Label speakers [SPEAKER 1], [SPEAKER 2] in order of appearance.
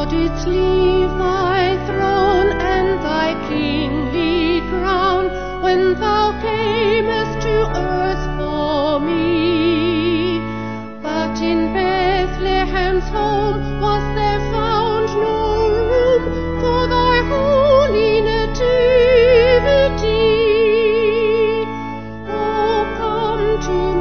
[SPEAKER 1] didst leave thy throne and thy kingly crown when thou camest to earth for me. But in Bethlehem's home was there found no room for thy holy nativity. Oh, come to